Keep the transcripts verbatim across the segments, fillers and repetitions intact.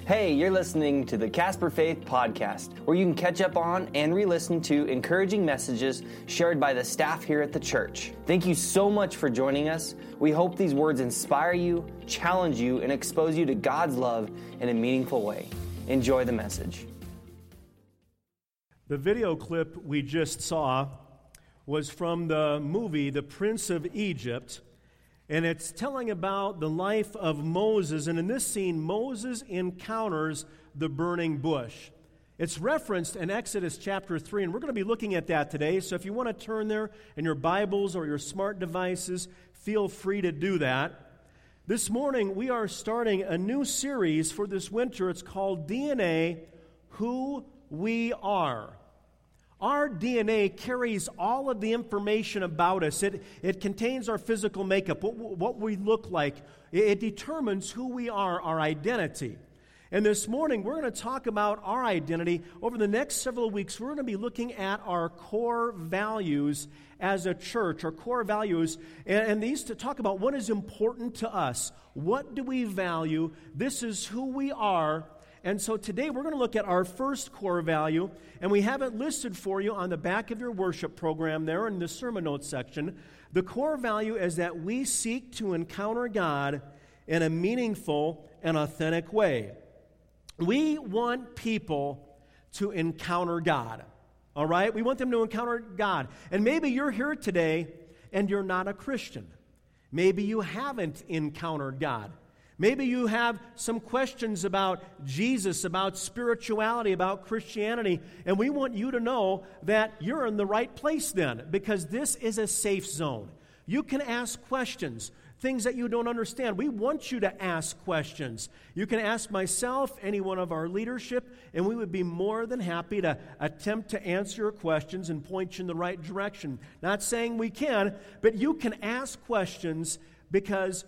Hey, you're listening to the Casper Faith Podcast, where you can catch up on and re-listen to encouraging messages shared by the staff here at the church. Thank you so much for joining us. We hope these words inspire you, challenge you, and expose you to God's love in a meaningful way. Enjoy the message. The video clip we just saw was from the movie The Prince of Egypt, and it's telling about the life of Moses. And in this scene, Moses encounters the burning bush. It's referenced in Exodus chapter three, and we're going to be looking at that today. So if you want to turn there in your Bibles or your smart devices, feel free to do that. This morning, we are starting a new series for this winter. It's called D N A, Who We Are. Our D N A carries all of the information about us. It, it contains our physical makeup, what, what we look like. It, it determines who we are, our identity. And this morning, we're going to talk about our identity. Over the next several weeks, we're going to be looking at our core values as a church, our core values, and, and these to talk about what is important to us. What do we value? This is who we are. And so today we're going to look at our first core value, and we have it listed for you on the back of your worship program there in the sermon notes section. The core value is that we seek to encounter God in a meaningful and authentic way. We want people to encounter God, all right? We want them to encounter God. And maybe you're here today and you're not a Christian. Maybe you haven't encountered God. Maybe you have some questions about Jesus, about spirituality, about Christianity, and we want you to know that you're in the right place then, because this is a safe zone. You can ask questions, things that you don't understand. We want you to ask questions. You can ask myself, any one of our leadership, and we would be more than happy to attempt to answer your questions and point you in the right direction. Not saying we can, but you can ask questions because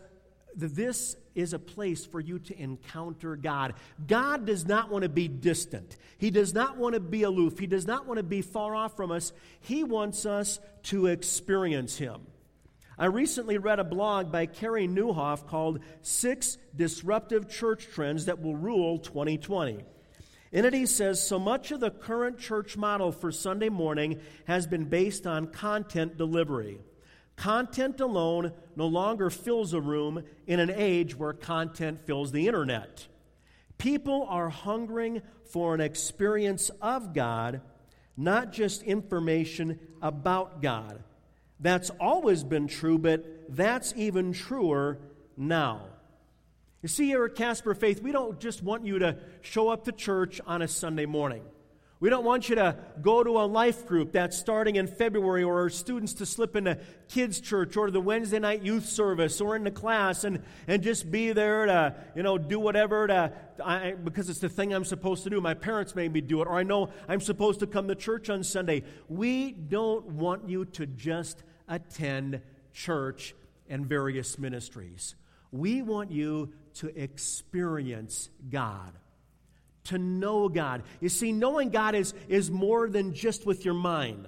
this is a place for you to encounter God. God does not want to be distant. He does not want to be aloof. He does not want to be far off from us. He wants us to experience Him. I recently read a blog by Carey Nieuwhof called Six Disruptive Church Trends That Will Rule twenty twenty. In it he says, so much of the current church model for Sunday morning has been based on content delivery. Content alone no longer fills a room in an age where content fills the internet. People are hungering for an experience of God, not just information about God. That's always been true, but that's even truer now. You see, here at Casper Faith, we don't just want you to show up to church on a Sunday morning. We don't want you to go to a life group that's starting in February, or our students to slip into kids' church or the Wednesday night youth service or into class and, and just be there to, you know, do whatever to, I, because it's the thing I'm supposed to do. My parents made me do it, or I know I'm supposed to come to church on Sunday. We don't want you to just attend church and various ministries. We want you to experience God. To know God. You see, knowing God is, is more than just with your mind.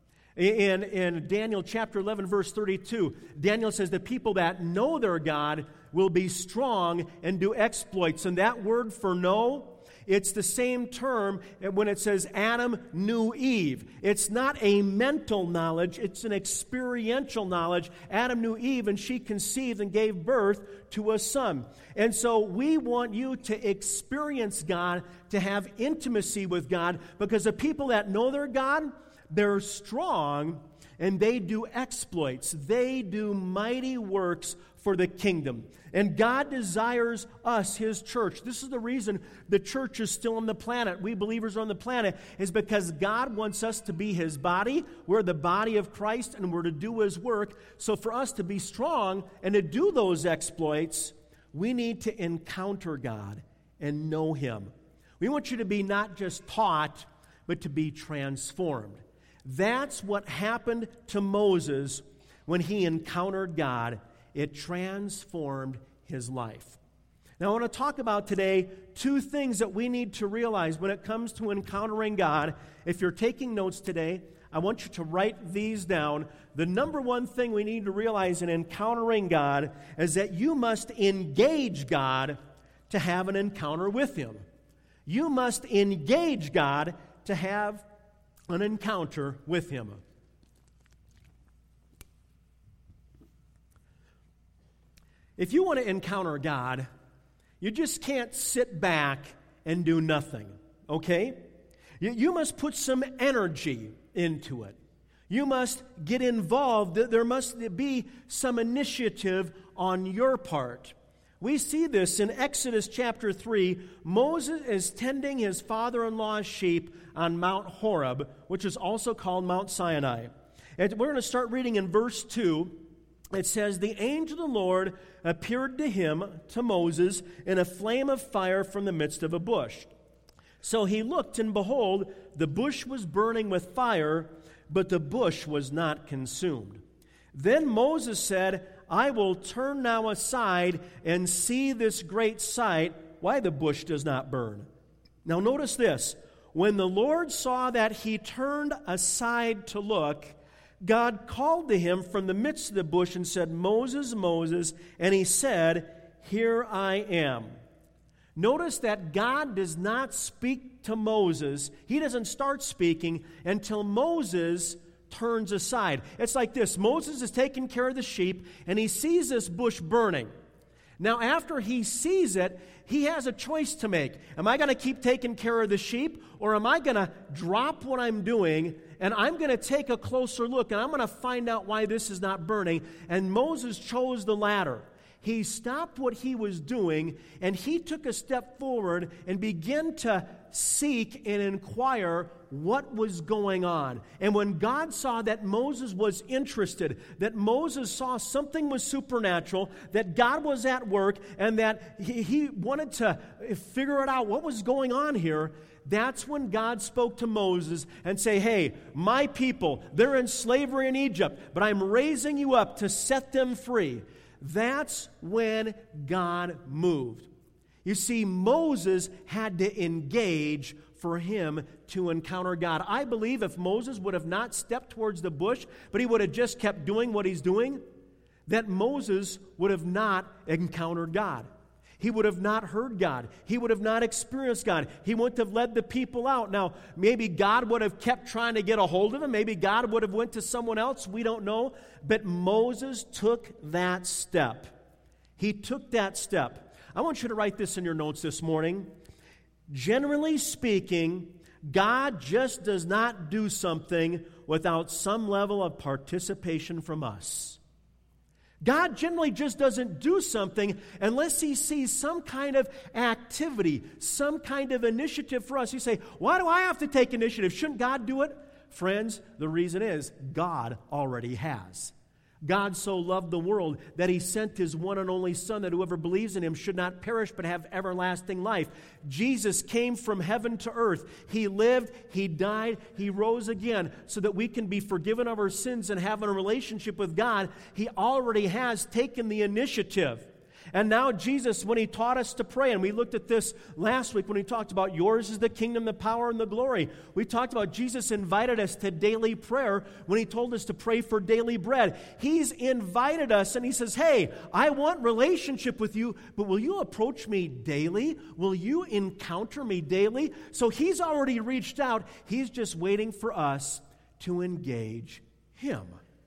In, in Daniel chapter eleven, verse thirty-two, Daniel says the people that know their God will be strong and do exploits. And that word for know, it's the same term when it says Adam knew Eve. It's not a mental knowledge, it's an experiential knowledge. Adam knew Eve, and she conceived and gave birth to a son. And so we want you to experience God, to have intimacy with God, because the people that know their God, they're strong and they do exploits. They do mighty works for the kingdom. And God desires us, His church. This is the reason the church is still on the planet. We believers are on the planet is because God wants us to be His body. We're the body of Christ, and we're to do His work. So for us to be strong and to do those exploits, we need to encounter God and know Him. We want you to be not just taught, but to be transformed. That's what happened to Moses when he encountered God. It transformed his life. Now, I want to talk about today two things that we need to realize when it comes to encountering God. If you're taking notes today, I want you to write these down. The number one thing we need to realize in encountering God is that you must engage God to to have an encounter with Him. You must engage God to have an encounter with Him. If you want to encounter God, you just can't sit back and do nothing, okay? You, you must put some energy into it. You must get involved. There must be some initiative on your part. We see this in Exodus chapter three. Moses is tending his father-in-law's sheep on Mount Horeb, which is also called Mount Sinai. And we're going to start reading in verse two. It says, "The angel of the Lord appeared to him, to Moses, in a flame of fire from the midst of a bush. So he looked, and behold, the bush was burning with fire, but the bush was not consumed. Then Moses said, I will turn now aside and see this great sight, why the bush does not burn." Now notice this. When the Lord saw that he turned aside to look, God called to him from the midst of the bush and said, "Moses, Moses," and he said, "Here I am." Notice that God does not speak to Moses. He doesn't start speaking until Moses turns aside. It's like this. Moses is taking care of the sheep, and he sees this bush burning. Now, after he sees it, he has a choice to make. Am I going to keep taking care of the sheep, or am I going to drop what I'm doing, and I'm going to take a closer look, and I'm going to find out why this is not burning? And Moses chose the latter. He stopped what he was doing, and he took a step forward and began to seek and inquire what was going on. And when God saw that Moses was interested, that Moses saw something was supernatural, that God was at work, and that he, he wanted to figure it out, what was going on here, that's when God spoke to Moses and say, "Hey, my people, they're in slavery in Egypt, but I'm raising you up to set them free." That's when God moved. You see, Moses had to engage for him to encounter God. I believe if Moses would have not stepped towards the bush, but he would have just kept doing what he's doing, that Moses would have not encountered God. He would have not heard God. He would have not experienced God. He wouldn't have led the people out. Now, maybe God would have kept trying to get a hold of him. Maybe God would have went to someone else. We don't know. But Moses took that step. He took that step. I want you to write this in your notes this morning. Generally speaking, God just does not do something without some level of participation from us. God generally just doesn't do something unless he sees some kind of activity, some kind of initiative for us. You say, why do I have to take initiative? Shouldn't God do it? Friends, the reason is God already has. God so loved the world that he sent his one and only Son, that whoever believes in him should not perish but have everlasting life. Jesus came from heaven to earth. He lived, he died, he rose again so that we can be forgiven of our sins and have a relationship with God. He already has taken the initiative. And now Jesus, when he taught us to pray, and we looked at this last week when he talked about yours is the kingdom, the power, and the glory. We talked about Jesus invited us to daily prayer when he told us to pray for daily bread. He's invited us and he says, hey, I want relationship with you, but will you approach me daily? Will you encounter me daily? So he's already reached out. He's just waiting for us to engage him.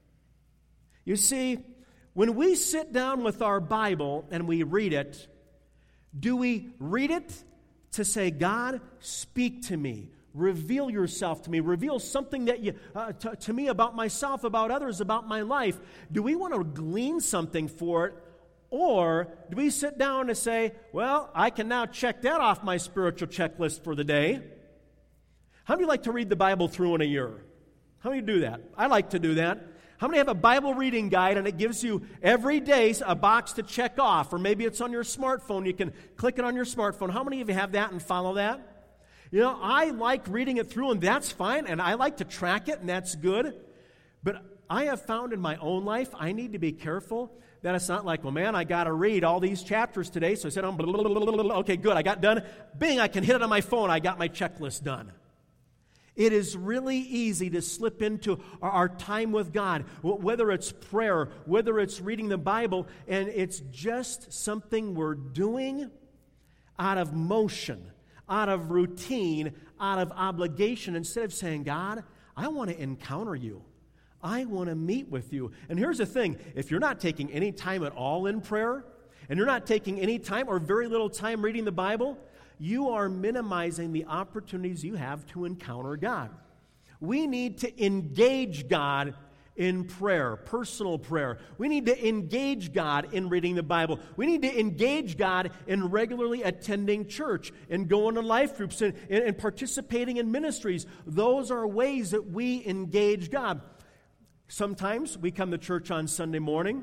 You see, when we sit down with our Bible and we read it, do we read it to say, God, speak to me, reveal yourself to me, reveal something that you uh, to, to me about myself, about others, about my life? Do we want to glean something for it? Or do we sit down and say, well, I can now check that off my spiritual checklist for the day? How many like to read the Bible through in a year? How many do that? I like to do that. How many have a Bible reading guide and it gives you every day a box to check off? Or maybe it's on your smartphone. You can click it on your smartphone. How many of you have that and follow that? You know, I like reading it through, and that's fine, and I like to track it, and that's good. But I have found in my own life, I need to be careful that it's not like, well, man, I got to read all these chapters today. So I said, okay, good, I got done. Bing, I can hit it on my phone. I got my checklist done. It is really easy to slip into our, our time with God, whether it's prayer, whether it's reading the Bible, and it's just something we're doing, out of motion, out of routine, out of obligation, instead of saying, God, I want to encounter you. I want to meet with you. And here's the thing, if you're not taking any time at all in prayer, and you're not taking any time or very little time reading the Bible, you are minimizing the opportunities you have to encounter God. We need to engage God in prayer, personal prayer. We need to engage God in reading the Bible. We need to engage God in regularly attending church and going to life groups and, and, and participating in ministries. Those are ways that we engage God. Sometimes we come to church on Sunday morning,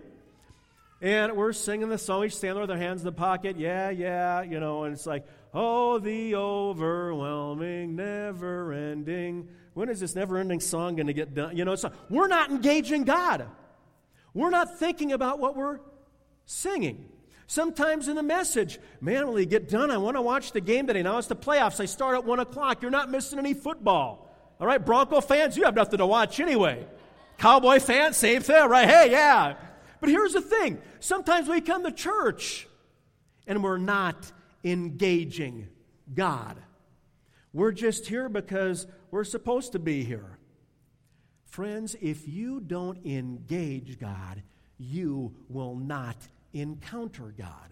and we're singing the song. We stand there with our hands in the pocket. Yeah, yeah, you know, and it's like, oh, the overwhelming, never-ending. When is this never-ending song going to get done? You know, it's not, we're not engaging God. We're not thinking about what we're singing. Sometimes in the message, man, when you get done, I want to watch the game today. Now it's the playoffs. They start at one o'clock. You're not missing any football. All right, Bronco fans, you have nothing to watch anyway. Cowboy fans, same thing, right? Hey, yeah. But here's the thing. Sometimes we come to church and we're not engaging God. We're just here because we're supposed to be here. Friends, if you don't engage God, you will not encounter God.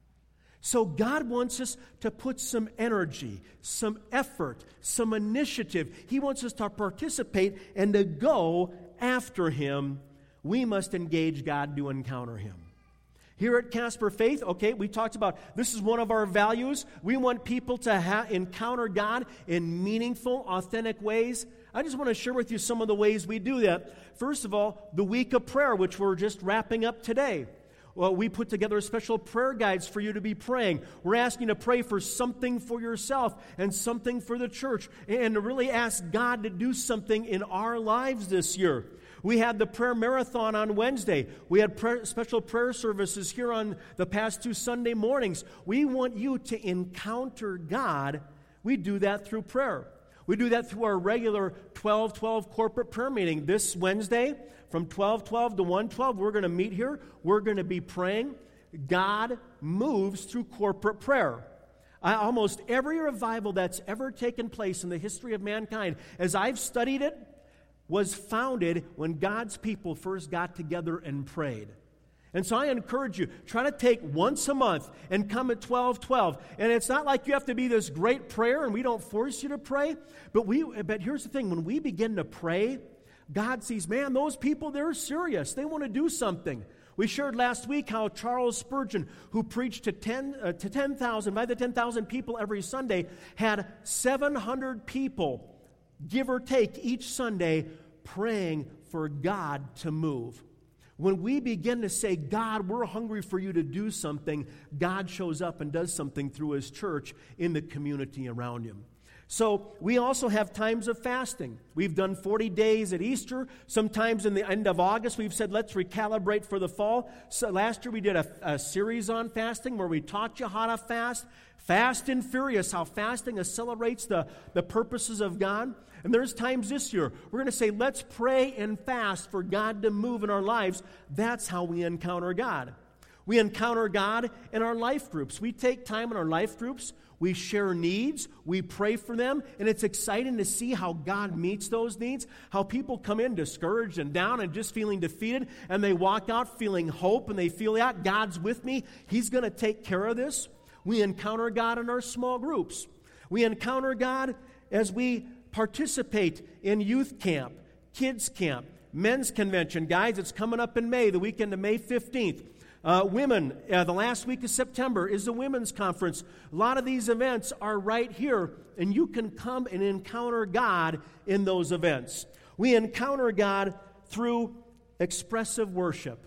So God wants us to put some energy, some effort, some initiative. He wants us to participate and to go after Him. We must engage God to encounter Him. Here at Casper Faith, okay, we talked about this is one of our values. We want people to ha- encounter God in meaningful, authentic ways. I just want to share with you some of the ways we do that. First of all, the week of prayer, which we're just wrapping up today. Well, we put together special prayer guides for you to be praying. We're asking you to pray for something for yourself and something for the church, and to really ask God to do something in our lives this year. We had the prayer marathon on Wednesday. We had prayer, special prayer services here on the past two Sunday mornings. We want you to encounter God. We do that through prayer. We do that through our regular twelve twelve corporate prayer meeting. This Wednesday, from twelve twelve to one twelve, we're going to meet here. We're going to be praying. God moves through corporate prayer. I, almost every revival that's ever taken place in the history of mankind, as I've studied it, was founded when God's people first got together and prayed. And so I encourage you, try to take once a month and come at twelve twelve. And it's not like you have to be this great prayer, and we don't force you to pray. But we. But here's the thing, when we begin to pray, God sees, man, those people, they're serious. They want to do something. We shared last week how Charles Spurgeon, who preached to ten uh, to ten thousand, by the ten thousand people every Sunday, had seven hundred people, give or take, each Sunday praying for God to move. When we begin to say, God, we're hungry for you to do something, God shows up and does something through His church in the community around Him. So we also have times of fasting. We've done forty days at Easter. Sometimes in the end of August, we've said, let's recalibrate for the fall. So last year we did a, a series on fasting where we taught you how to fast. Fast and Furious, how fasting accelerates the, the purposes of God. And there's times this year we're going to say, let's pray and fast for God to move in our lives. That's how we encounter God. We encounter God in our life groups. We take time in our life groups. We share needs. We pray for them. And it's exciting to see how God meets those needs, how people come in discouraged and down and just feeling defeated, and they walk out feeling hope, and they feel, yeah, God's with me. He's going to take care of this. We encounter God in our small groups. We encounter God as we participate in youth camp, kids camp, men's convention. Guys, it's coming up in May, the weekend of May fifteenth. Uh, women, uh, the last week of September is the women's conference. A lot of these events are right here, and you can come and encounter God in those events. We encounter God through expressive worship.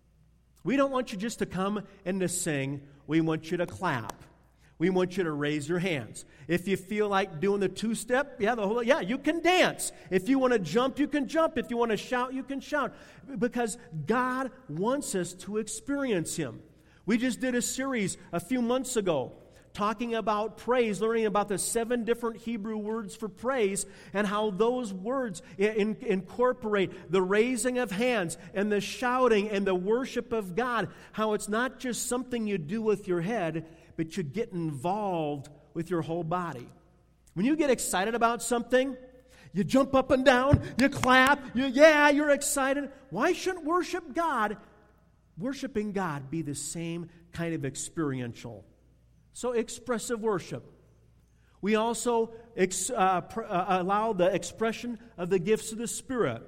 We don't want you just to come and to sing. We want you to clap. We want you to raise your hands. If you feel like doing the two-step, yeah, the whole, yeah, you can dance. If you want to jump, you can jump. If you want to shout, you can shout. Because God wants us to experience Him. We just did a series a few months ago talking about praise, learning about the seven different Hebrew words for praise and how those words in, incorporate the raising of hands and the shouting and the worship of God, how it's not just something you do with your head, but you get involved with your whole body. When you get excited about something, you jump up and down, you clap, you, yeah, you're excited. Why shouldn't worship God, worshiping God, be the same kind of experiential? So expressive worship. We also ex, uh, pr- uh, allow the expression of the gifts of the Spirit.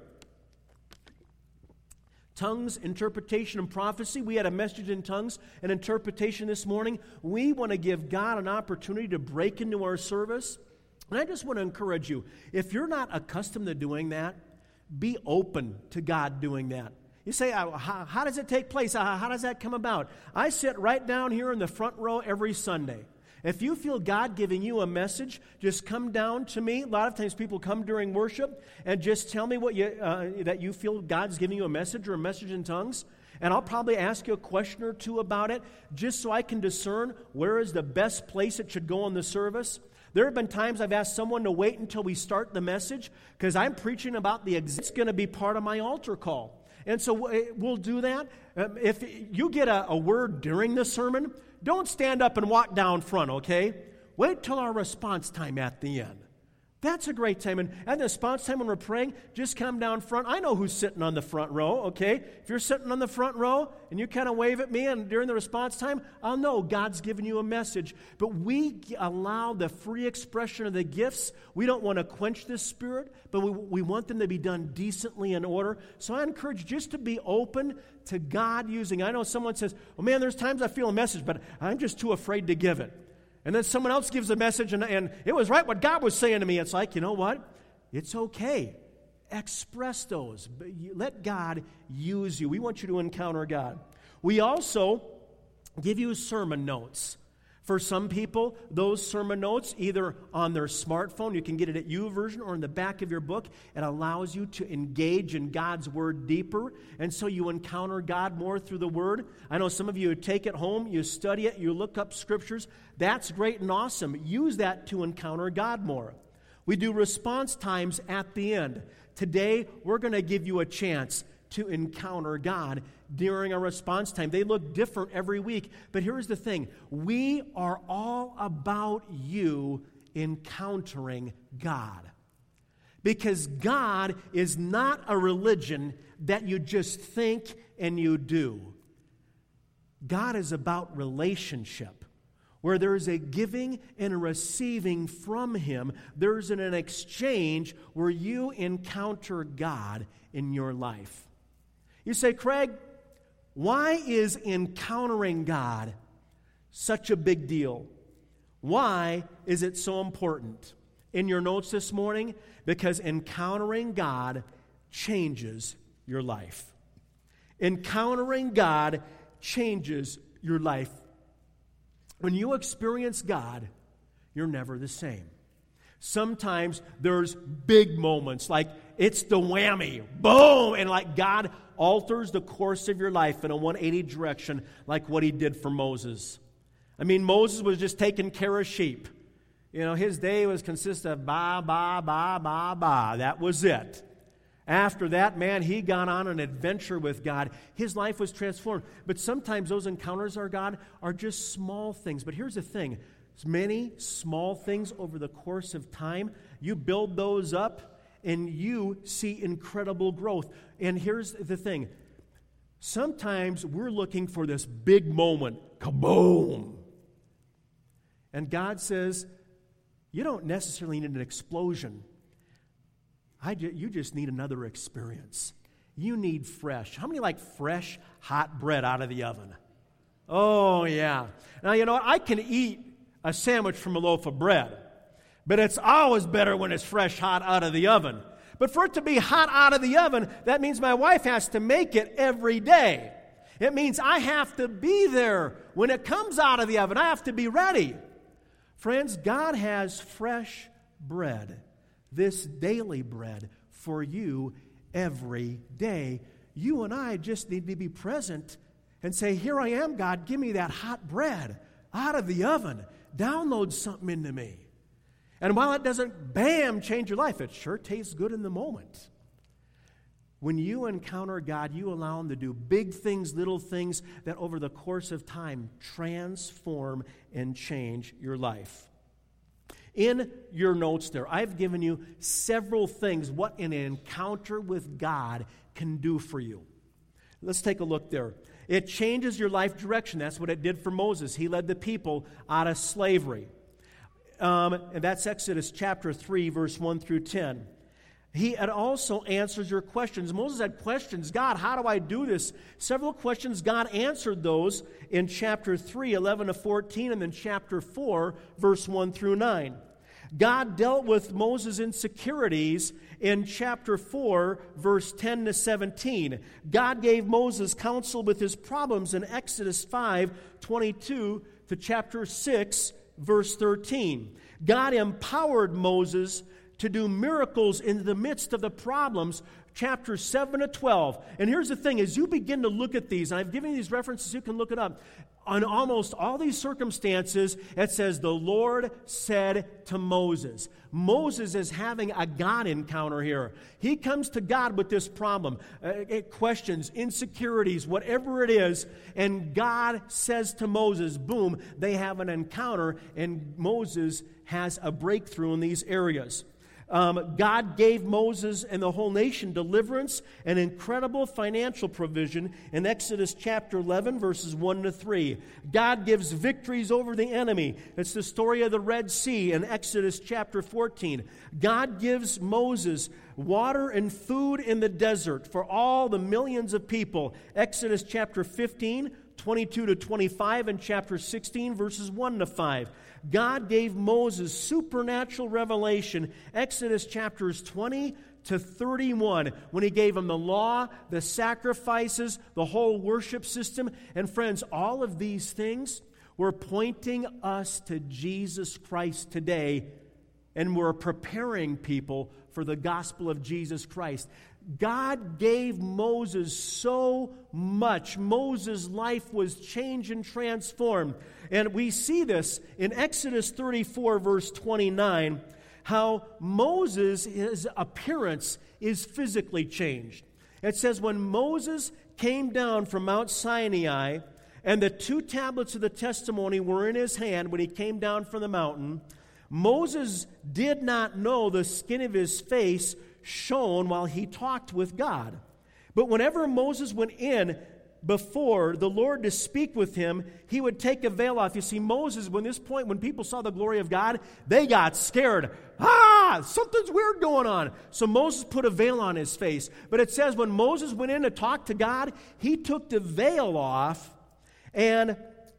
Tongues, interpretation, and prophecy. We had a message in tongues and interpretation this morning. We want to give God an opportunity to break into our service. And I just want to encourage you, if you're not accustomed to doing that, be open to God doing that. You say, how, how does it take place? How does that come about? I sit right down here in the front row every Sunday. If you feel God giving you a message, just come down to me. A lot of times people come during worship and just tell me what you, uh, that you feel God's giving you a message or a message in tongues. And I'll probably ask you a question or two about it just so I can discern where is the best place it should go in the service. There have been times I've asked someone to wait until we start the message because I'm preaching about the it's going to be part of my altar call. And so we'll do that. Um, if you get a, a word during the sermon, don't stand up and walk down front, okay? Wait till our response time at the end. That's a great time. And at the response time when we're praying, just come down front. I know who's sitting on the front row, okay? If you're sitting on the front row and you kind of wave at me and during the response time, I'll know God's given you a message. But we allow the free expression of the gifts. We don't want to quench this Spirit, but we, we want them to be done decently in order. So I encourage you just to be open to God using. I know someone says, oh man, there's times I feel a message, but I'm just too afraid to give it. And then someone else gives a message, and, and it was right what God was saying to me. It's like, you know what? It's okay. Express those. Let God use you. We want you to encounter God. We also give you sermon notes. For some people, those sermon notes, either on their smartphone, you can get it at YouVersion, or in the back of your book, it allows you to engage in God's Word deeper, and so you encounter God more through the Word. I know some of you take it home, you study it, you look up Scriptures. That's great and awesome. Use that to encounter God more. We do response times at the end. Today, we're going to give you a chance to encounter God during our response time. They look different every week, but here's the thing. We are all about you encountering God. Because God is not a religion that you just think and you do. God is about relationship, where there's a giving and a receiving from Him. There's an, an exchange where you encounter God in your life. You say, Craig, why is encountering God such a big deal? Why is it so important? In your notes this morning, because encountering God changes your life. Encountering God changes your life. When you experience God, you're never the same. Sometimes there's big moments, like it's the whammy, boom, and like God alters the course of your life in a one eighty direction, like what He did for Moses. I mean, Moses was just taking care of sheep. You know, his day was consist of ba, ba, ba, ba, ba. That was it. After that, man, he got on an adventure with God. His life was transformed. But sometimes those encounters with God are just small things. But here's the thing. Many small things over the course of time, you build those up and you see incredible growth. And here's the thing. Sometimes we're looking for this big moment. Kaboom! And God says, you don't necessarily need an explosion. I ju- you just need another experience. You need fresh. How many like fresh, hot bread out of the oven? Oh, yeah. Now, you know what? I can eat a sandwich from a loaf of bread, but it's always better when it's fresh, hot out of the oven. But for it to be hot out of the oven, that means my wife has to make it every day. It means I have to be there when it comes out of the oven. I have to be ready. Friends, God has fresh bread, this daily bread for you every day. You and I just need to be present and say, here I am, God, give me that hot bread. out of the oven, download something into me. And while it doesn't, bam, change your life, it sure tastes good in the moment. When you encounter God, you allow Him to do big things, little things that over the course of time transform and change your life. In your notes there, I've given you several things what an encounter with God can do for you. Let's take a look there. It changes your life direction. That's what it did for Moses. He led the people out of slavery. Um, and that's Exodus chapter three, verse one through ten. He had also answers your questions. Moses had questions. God, how do I do this? Several questions. God answered those in chapter three, eleven to fourteen, and then chapter four, verse one through nine. God dealt with Moses' insecurities in chapter four, verse ten to seventeen. God gave Moses counsel with his problems in Exodus five, twenty-two to chapter six, verse thirteen. God empowered Moses to do miracles in the midst of the problems, chapters seven to twelve. And here's the thing, as you begin to look at these, and I've given you these references, you can look it up. On almost all these circumstances, it says, the Lord said to Moses. Moses is having a God encounter here. He comes to God with this problem, uh, questions, insecurities, whatever it is, and God says to Moses, boom, they have an encounter, and Moses has a breakthrough in these areas. Um, God gave Moses and the whole nation deliverance and incredible financial provision in Exodus chapter eleven, verses one to three. God gives victories over the enemy. It's the story of the Red Sea in Exodus chapter fourteen. God gives Moses water and food in the desert for all the millions of people. Exodus chapter fifteen, twenty-two to twenty-five, and chapter sixteen, verses one to five. God gave Moses supernatural revelation, Exodus chapters twenty to thirty-one, when He gave him the law, the sacrifices, the whole worship system. And friends, all of these things were pointing us to Jesus Christ today, and we're preparing people for the gospel of Jesus Christ. God gave Moses so much. Moses' life was changed and transformed. And we see this in Exodus thirty-four, verse twenty-nine, how Moses, his appearance is physically changed. It says, when Moses came down from Mount Sinai, and the two tablets of the testimony were in his hand when he came down from the mountain, Moses did not know the skin of his face shone while he talked with God. But whenever Moses went in before the Lord to speak with him, he would take a veil off. You see, Moses, when this point, when people saw the glory of God, they got scared. Ah, something's weird going on. So Moses put a veil on his face. But it says when Moses went in to talk to God, he took the veil off, and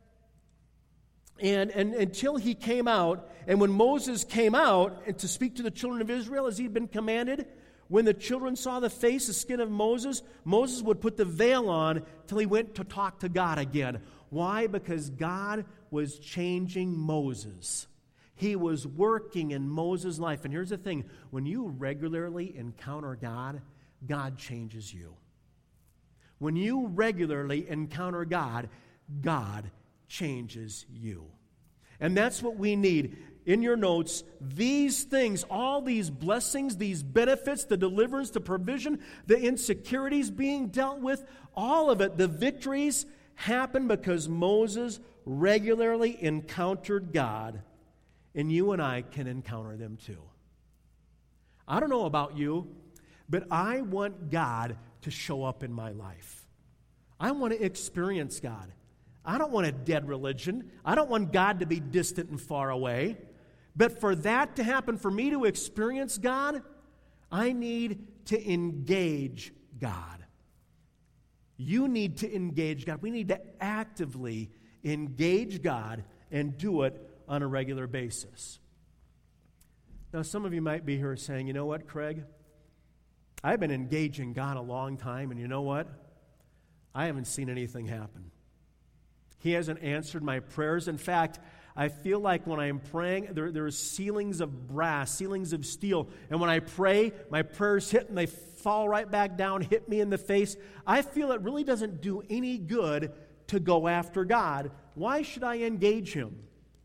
And, and until he came out, and when Moses came out and to speak to the children of Israel as he'd been commanded, when the children saw the face, the skin of Moses, Moses would put the veil on till he went to talk to God again. Why? Because God was changing Moses. He was working in Moses' life. And here's the thing, when you regularly encounter God, God changes you. When you regularly encounter God, God changes you. And that's what we need. In your notes, these things, all these blessings, these benefits, the deliverance, the provision, the insecurities being dealt with, all of it, the victories happen because Moses regularly encountered God, and you and I can encounter them too. I don't know about you, but I want God to show up in my life. I want to experience God. I don't want a dead religion. I don't want God to be distant and far away. But for that to happen, for me to experience God, I need to engage God. You need to engage God. We need to actively engage God and do it on a regular basis. Now, some of you might be here saying, you know what, Craig? I've been engaging God a long time, and you know what? I haven't seen anything happen. He hasn't answered my prayers. In fact, I feel like when I'm praying, there, there are ceilings of brass, ceilings of steel. And when I pray, my prayers hit and they fall right back down, hit me in the face. I feel it really doesn't do any good to go after God Why should I engage him?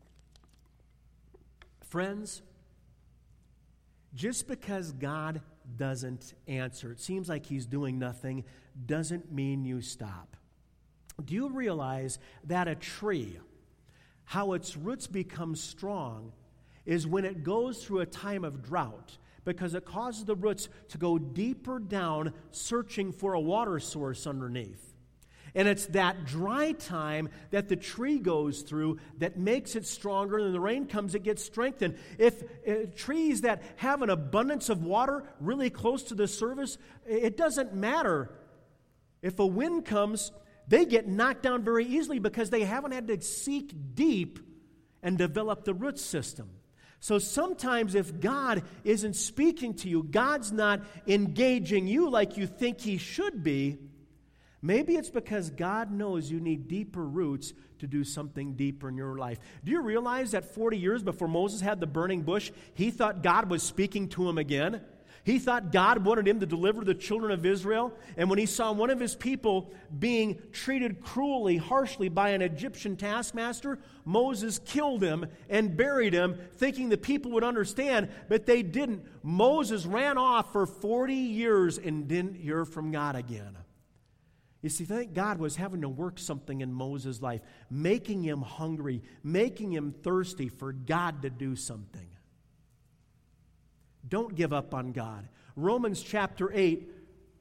Friends, just because God doesn't answer, it seems like he's doing nothing, doesn't mean you stop. Do you realize that a tree, how its roots become strong, is when it goes through a time of drought, because it causes the roots to go deeper down, searching for a water source underneath. And it's that dry time that the tree goes through that makes it stronger, and when the rain comes, it gets strengthened. If uh, trees that have an abundance of water really close to the surface, it doesn't matter. If a wind comes, they get knocked down very easily because they haven't had to seek deep and develop the root system. So sometimes if God isn't speaking to you, God's not engaging you like you think he should be, maybe it's because God knows you need deeper roots to do something deeper in your life. Do you realize that forty years before Moses had the burning bush, he thought God was speaking to him again? He thought God wanted him to deliver the children of Israel. And when he saw one of his people being treated cruelly, harshly by an Egyptian taskmaster, Moses killed him and buried him, thinking the people would understand, but they didn't. Moses ran off for forty years and didn't hear from God again. You see, I think God was having to work something in Moses' life, making him hungry, making him thirsty for God to do something. Don't give up on God. Romans chapter eight,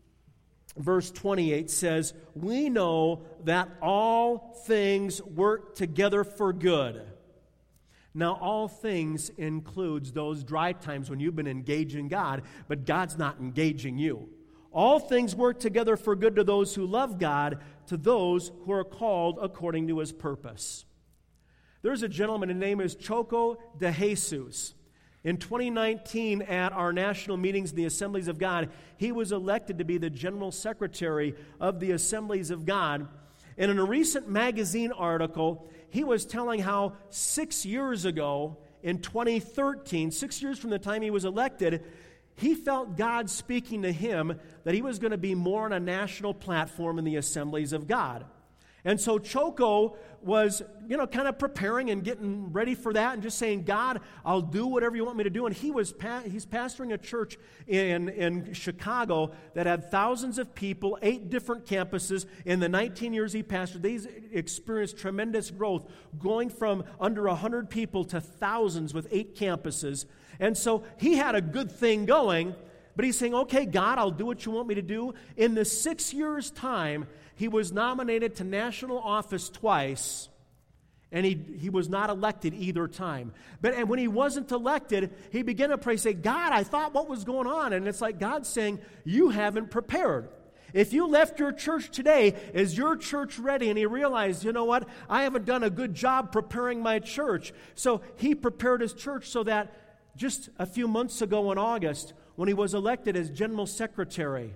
verse twenty-eight says, we know that all things work together for good. Now, all things includes those dry times when you've been engaging God, but God's not engaging you. All things work together for good to those who love God, to those who are called according to his purpose. There's a gentleman, his name is Choco de Jesus. In twenty nineteen, at our national meetings in the Assemblies of God, he was elected to be the General Secretary of the Assemblies of God. And in a recent magazine article, he was telling how six years ago, in twenty thirteen, six years from the time he was elected, he felt God speaking to him that he was going to be more on a national platform in the Assemblies of God. And so Choco was, you know, kind of preparing and getting ready for that and just saying, God, I'll do whatever you want me to do. And he was pa- he's pastoring a church in, in Chicago that had thousands of people, eight different campuses. In the nineteen years he pastored, they experienced tremendous growth, going from under one hundred people to thousands with eight campuses. And so he had a good thing going, but he's saying, okay, God, I'll do what you want me to do. In the six years' time, he was nominated to national office twice, and he, he was not elected either time. But and when he wasn't elected, he began to pray, say, God, I thought what was going on? And it's like God saying, you haven't prepared. If you left your church today, is your church ready? And he realized, you know what? I haven't done a good job preparing my church. So he prepared his church so that just a few months ago in August, when he was elected as General Secretary,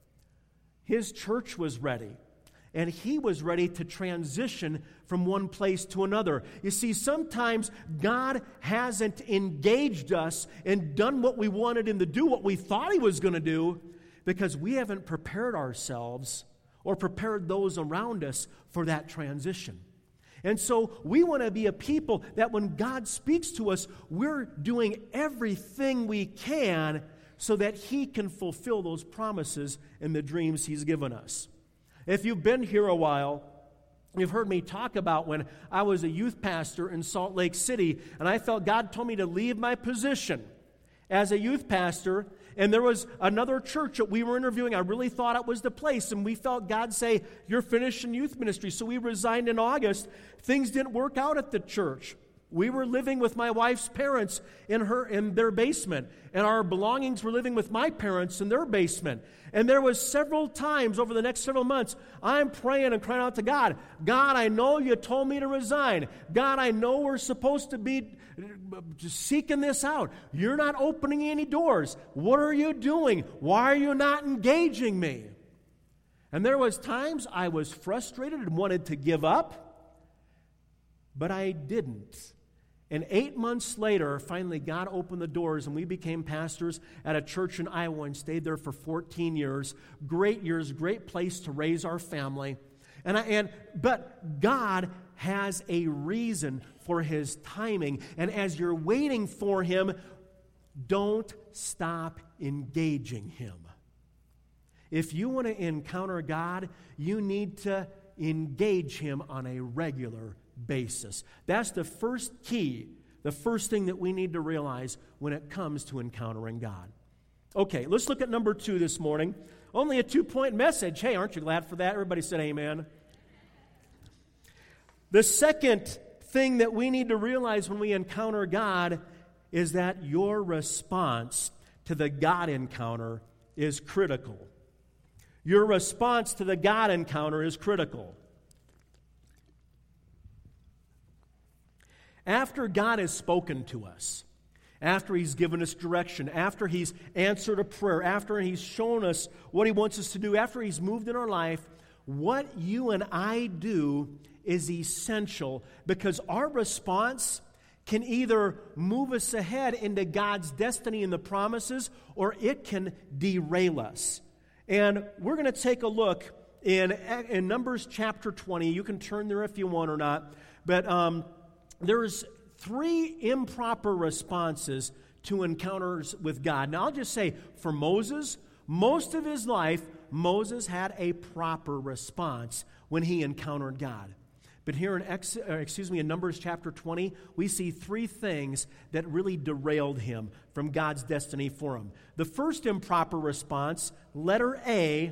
his church was ready. And he was ready to transition from one place to another. You see, sometimes God hasn't engaged us and done what we wanted him to do, what we thought he was going to do, because we haven't prepared ourselves or prepared those around us for that transition. And so we want to be a people that when God speaks to us, we're doing everything we can so that he can fulfill those promises and the dreams he's given us. If you've been here a while, you've heard me talk about when I was a youth pastor in Salt Lake City, and I felt God told me to leave my position as a youth pastor, and there was another church that we were interviewing. I really thought it was the place, and we felt God say, you're finished in youth ministry. So we resigned in August. Things didn't work out at the church. We were living with my wife's parents in her in their basement, and our belongings were living with my parents in their basement. And there was several times over the next several months, I'm praying and crying out to God, God, I know you told me to resign. God, I know we're supposed to be seeking this out. You're not opening any doors. What are you doing? Why are you not engaging me? And there was times I was frustrated and wanted to give up, but I didn't. And eight months later, finally, God opened the doors, and we became pastors at a church in Iowa and stayed there for fourteen years. Great years, great place to raise our family. And I, and but God has a reason for His timing. And as you're waiting for Him, don't stop engaging Him. If you want to encounter God, you need to engage Him on a regular basis. That's the first key, the first thing that we need to realize when it comes to encountering God. Okay, let's look at number two this morning. Only a two-point message. Hey, aren't you glad for that? Everybody said amen. The second thing that we need to realize when we encounter God is that your response to the God encounter is critical. Your response to the God encounter is critical. After God has spoken to us, after He's given us direction, after He's answered a prayer, after He's shown us what He wants us to do, after He's moved in our life, what you and I do is essential, because our response can either move us ahead into God's destiny and the promises, or it can derail us. And we're going to take a look in, in Numbers chapter twenty. You can turn there if you want or not. But um, there's three improper responses to encounters with God. Now, I'll just say, for Moses, most of his life, Moses had a proper response when he encountered God. But here in, ex, uh, excuse me, in Numbers chapter twenty, we see three things that really derailed him from God's destiny for him. The first improper response, letter A,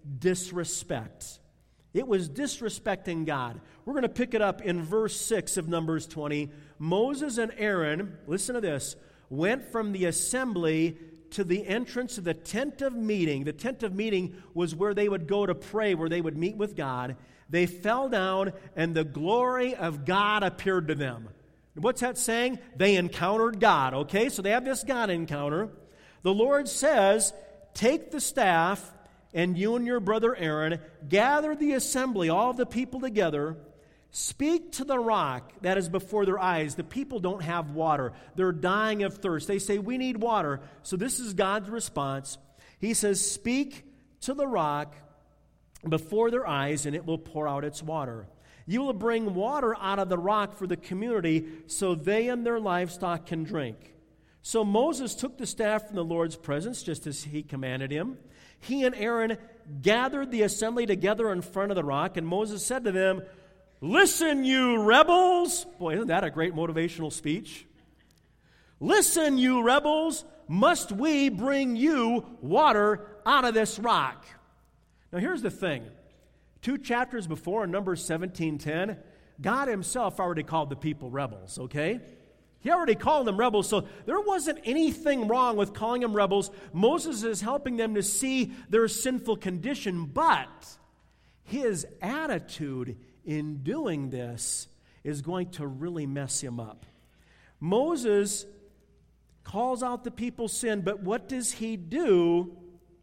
disrespect. It was disrespecting God. We're going to pick it up in verse six of Numbers twenty. Moses and Aaron, listen to this, went from the assembly to the entrance of the tent of meeting. The tent of meeting was where they would go to pray, where they would meet with God. They fell down, and the glory of God appeared to them. What's that saying? They encountered God, okay? So they have this God encounter. The Lord says, take the staff, and you and your brother Aaron, gather the assembly, all the people together, speak to the rock that is before their eyes. The people don't have water. They're dying of thirst. They say, we need water. So this is God's response. He says, speak to the rock before their eyes, and it will pour out its water. You will bring water out of the rock for the community, so they and their livestock can drink. So Moses took the staff from the Lord's presence, just as he commanded him. He and Aaron gathered the assembly together in front of the rock, and Moses said to them, listen, you rebels. Boy, isn't that a great motivational speech? Listen, you rebels, must we bring you water out of this rock? Now, here's the thing. Two chapters before, in Numbers seventeen ten, God Himself already called the people rebels, okay? He already called them rebels, so there wasn't anything wrong with calling them rebels. Moses is helping them to see their sinful condition, but his attitude in doing this is going to really mess him up. Moses calls out the people's sin, but what does he do?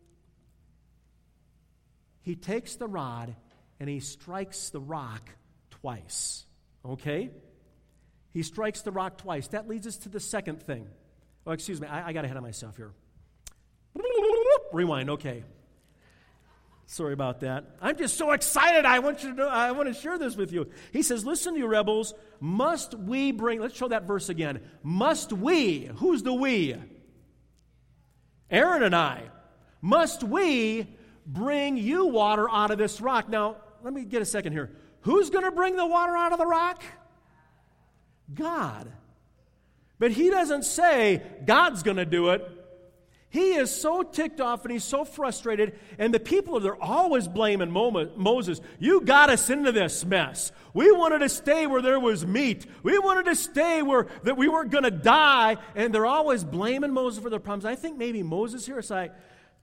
He takes the rod and he strikes the rock twice. Okay? He strikes the rock twice. That leads us to the second thing. Oh, excuse me. I, I got ahead of myself here. Rewind. Okay. Sorry about that. I'm just so excited. I want you to know, I want to share this with you. He says, listen, you rebels, must we bring, let's show that verse again. Must we, who's the we? Aaron and I. Must we bring you water out of this rock? Now, let me get a second here. Who's going to bring the water out of the rock? God. But he doesn't say God's going to do it. He is so ticked off and he's so frustrated, and the people, they're always blaming Moses. You got us into this mess. We wanted to stay where there was meat. We wanted to stay where that we weren't going to die, and they're always blaming Moses for their problems. I think maybe Moses here is like,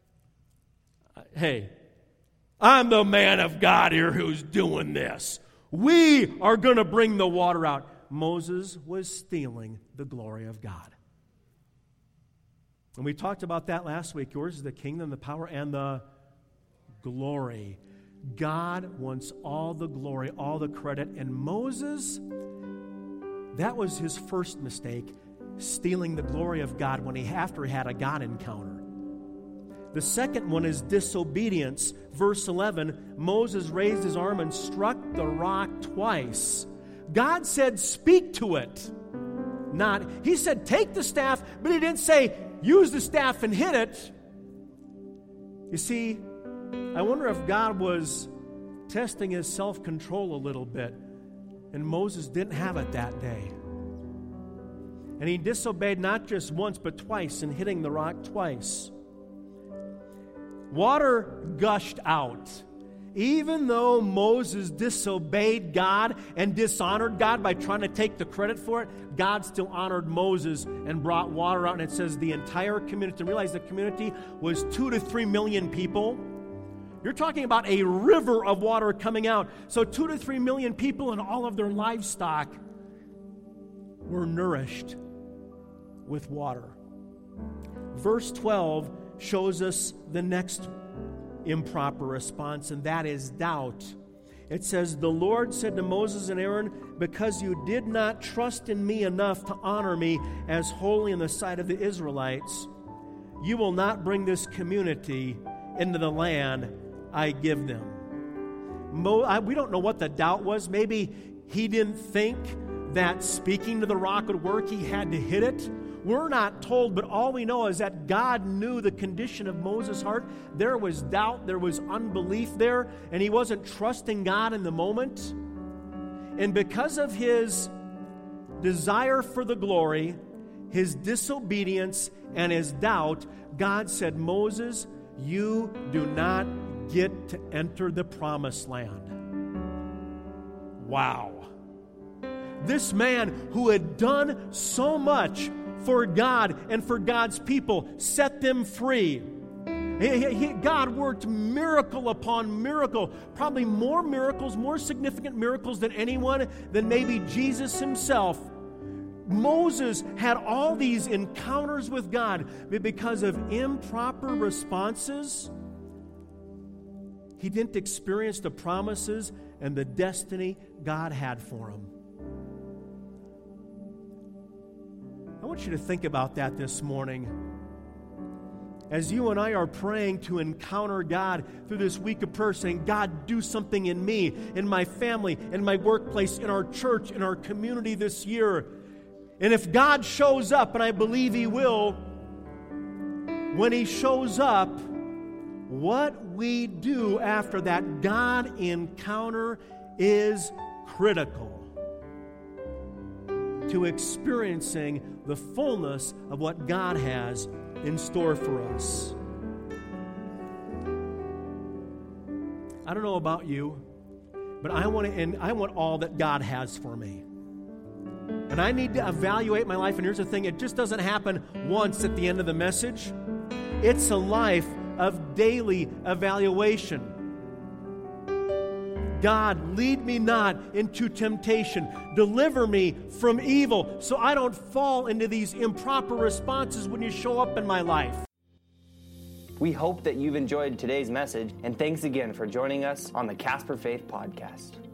hey, I'm the man of God here who's doing this. We are going to bring the water out. Moses was stealing the glory of God. And we talked about that last week. Yours is the kingdom, the power, and the glory. God wants all the glory, all the credit. And Moses, that was his first mistake, stealing the glory of God when he after he had a God encounter. The second one is disobedience. Verse eleven, Moses raised his arm and struck the rock twice. God said, speak to it. Not, he said, take the staff, but he didn't say, use the staff and hit it. You see, I wonder if God was testing his self-control a little bit, and Moses didn't have it that day. And he disobeyed not just once, but twice, in hitting the rock twice. Water gushed out. Even though Moses disobeyed God and dishonored God by trying to take the credit for it, God still honored Moses and brought water out. And it says the entire community, realize the community was two to three million people. You're talking about a river of water coming out. So two to three million people and all of their livestock were nourished with water. Verse twelve shows us the next improper response, and that is doubt. It says, the Lord said to Moses and Aaron, because you did not trust in me enough to honor me as holy in the sight of the Israelites, you will not bring this community into the land I give them. Mo- I, we don't know what the doubt was. Maybe he didn't think that speaking to the rock would work. He had to hit it. We're not told, but all we know is that God knew the condition of Moses' heart. There was doubt, there was unbelief there, and he wasn't trusting God in the moment. And because of his desire for the glory, his disobedience, and his doubt, God said, Moses, you do not get to enter the promised land. Wow. This man who had done so much for God and for God's people, set them free. He, he, God worked miracle upon miracle, probably more miracles, more significant miracles than anyone, than maybe Jesus himself. Moses had all these encounters with God, but because of improper responses, he didn't experience the promises and the destiny God had for him. I want you to think about that this morning. As you and I are praying to encounter God through this week of prayer, saying, God, do something in me, in my family, in my workplace, in our church, in our community this year. And if God shows up, and I believe he will, when he shows up, what we do after that God encounter is critical to experiencing the fullness of what God has in store for us. I don't know about you, but I want to, and I want all that God has for me. And I need to evaluate my life. And here's the thing, it just doesn't happen once at the end of the message. It's a life of daily evaluation. God, lead me not into temptation. Deliver me from evil so I don't fall into these improper responses when you show up in my life. We hope that you've enjoyed today's message, and thanks again for joining us on the Casper Faith Podcast.